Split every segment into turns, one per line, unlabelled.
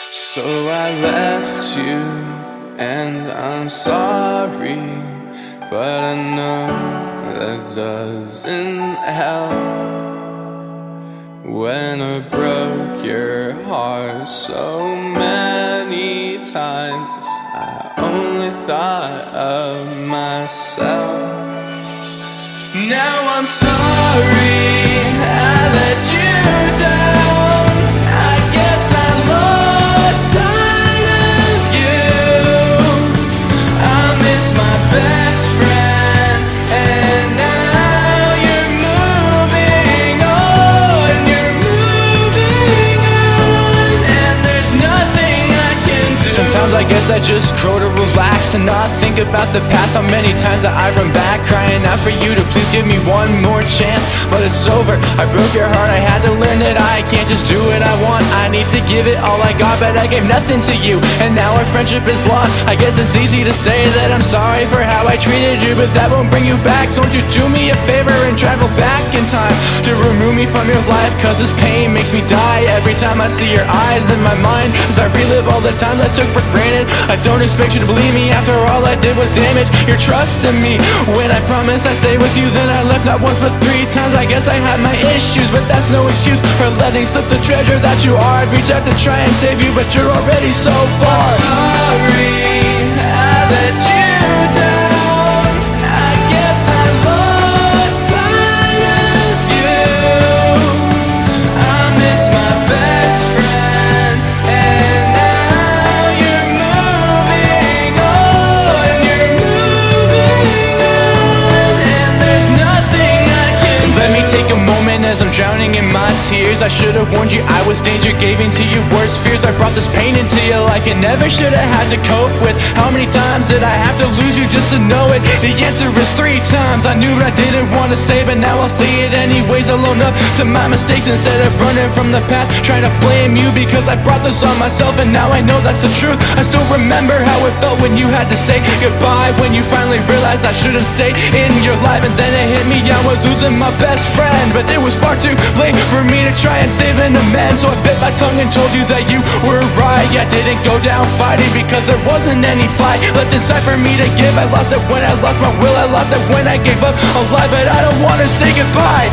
So I left you, and I'm sorry, but I know that doesn't help. When I broke your heart so many times, I only thought of myself. Now I'm sorry I let you down. I guess I lost sight of you. I miss my best friend, and now you're moving on. You're moving on, and there's nothing I can do. Sometimes I guess I just grow to relax and not think about the past. How many times that I run back, crying out for you to please give me one more chance. But it's over, I broke your heart. I had to learn that I can't just do what I want. I need to give it all I got, but I gave nothing to you, and now our friendship is lost. I guess it's easy to say that I'm sorry for how I treated you, but that won't bring you back. So won't you do me a favor and travel back in time to remove me from your life, cause this pain makes me die every time I see your eyes in my mind. As I relive all the times I took for granted, I don't expect you to believe me after all I did was damage your trust in me. When I promised I'd stay with you, then I left not once but 3 times. I guess I had my issues, but that's no excuse for letting slip the treasure that you are. I'd reach out to try and save you, but you're already so far. I'm sorry I let you down. I guess I lost sight of you. I miss my best friend, and now you're moving on. You're moving on, and there's nothing I can do. Let me take a moment as I'm drowning in my tears. I should've warned you I was danger, gave in to your worst fears. I brought this pain into your life you never should've had to cope with. How many times did I have to lose you just to know it? The answer is 3 times. I knew what I didn't want to say, but now I'll say it anyways. I'll own up to my mistakes instead of running from the past, trying to blame you because I brought this on myself, and now I know that's the truth. I still remember how it felt when you had to say goodbye, when you finally realized I shouldn't stay in your life. And then it hit me, I was losing my best friend, but it was far too late for me to try and save an amends. So I bit my tongue and told you that you were right. I didn't go down fighting because there wasn't any fight left inside for me to give. I lost it when I lost my will, I lost it when I gave up a lie, but I don't wanna say goodbye.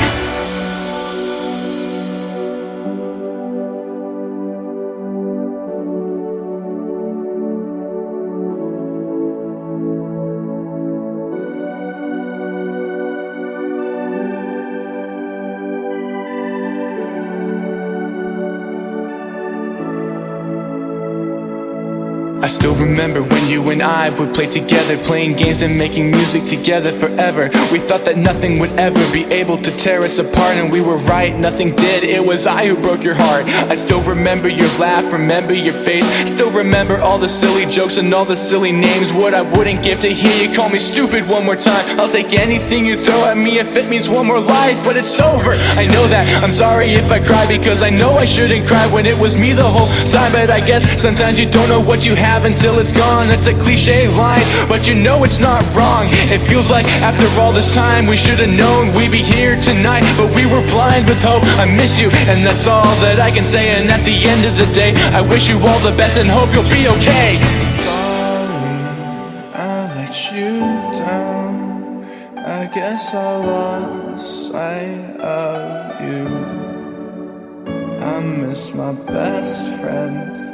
I still remember when you and I would play together, playing games and making music together forever. We thought that nothing would ever be able to tear us apart, and we were right, nothing did. It was I who broke your heart. I still remember your laugh, remember your face, still remember all the silly jokes and all the silly names. What I wouldn't give to hear you call me stupid one more time. I'll take anything you throw at me if it means one more life, but it's over. I know that. I'm sorry if I cry because I know I shouldn't cry when it was me the whole time. But I guess sometimes you don't know what you have until it's gone. It's a cliche line, but you know it's not wrong. It feels like after all this time we should've known we'd be here tonight, but we were blind with hope. I miss you, and that's all that I can say. And at the end of the day, I wish you all the best and hope you'll be okay. Sorry I let you down. I guess I lost sight of you. I miss my best friends,